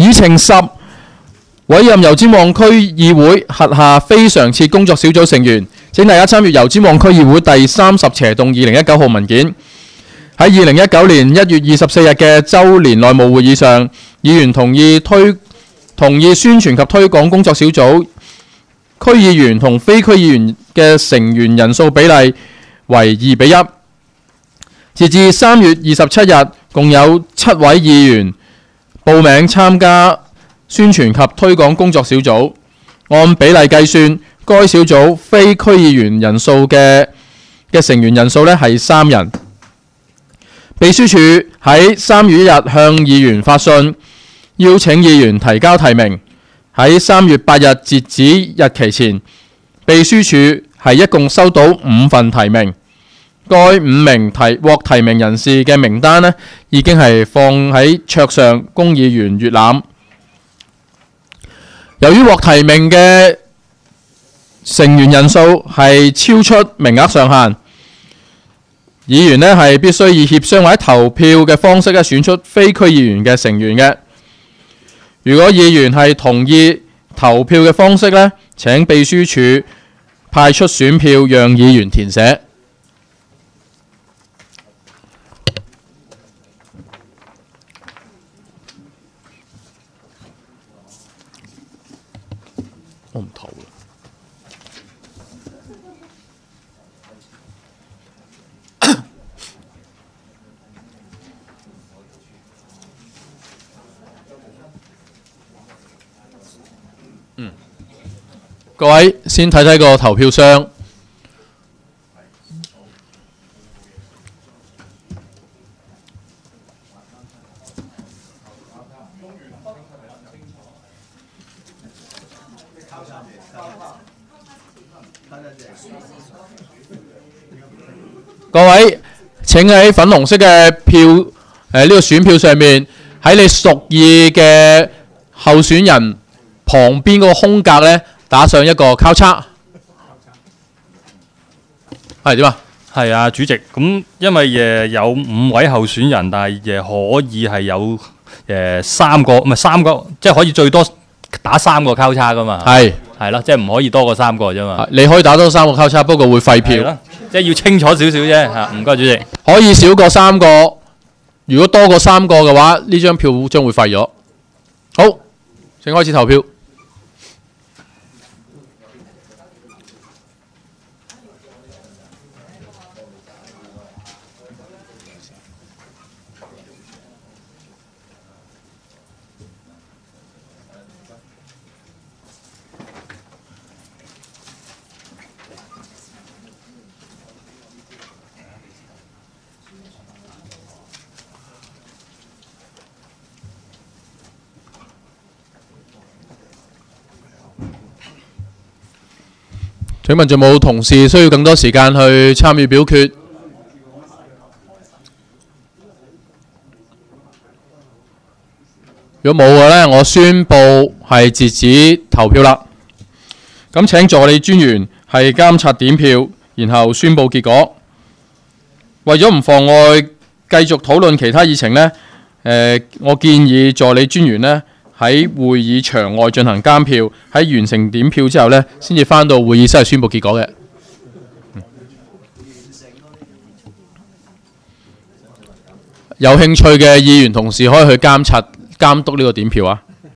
議程10，委任油尖旺區議會轄下非常設工作小組成員。請大家參閱油尖旺區議會第30/2019號文件。喺2019年1月24日嘅週年內務會議上，議員同意宣傳及推廣工作小組區議員同非區議員嘅成員人數比例為2:1。截至3月27日，共有7位議員報名參加宣傳及推廣工作小組。按比例計算，該小組非區議員人數嘅成員人數係3人。秘書處喺3月1日向議員發信，邀請議員提交提名。喺3月8日截止日期前，秘書處係一共收到5份提名。該5名獲提名人士嘅名單已經係放喺桌上供議員閲覽。由於獲提名嘅成員人數係超出名額上限，議員係必須以協商或者投票嘅方式選出非區議員嘅成員嘅。如果議員係同意投票嘅方式請秘書處派出選票讓議員填寫。我唔投啦。各位先睇睇個投票箱。各位請喺粉紅色嘅票呢個選票上面，喺你屬意嘅候選人旁邊嗰個空格打上一個交叉。係點啊？ 係啊，主席。咁因為有5位候選人，但係可以係有3個，唔係3個，即係可以最多打3個交叉噶嘛。係咯，即係唔可以多過3個啫嘛。你可以打多3個交叉，不過會廢票。即係要清楚少少啫嚇。唔該，主席。可以少過3個，如果多過3個嘅話，呢張票將會廢咗。好，請開始投票。請問仲冇同事需要更多時間去參與表決？如果冇嘅呢，我宣佈係截止投票啦。咁請助理專員係監察點票，然後宣佈結果。為咗唔妨礙繼續討論其他議程呢，我建議助理專員呢喺會議場外進行監票，喺完成點票之後呢，先至返到會議室宣佈結果嘅。有興趣嘅議員同事可以去監督呢個點票啊。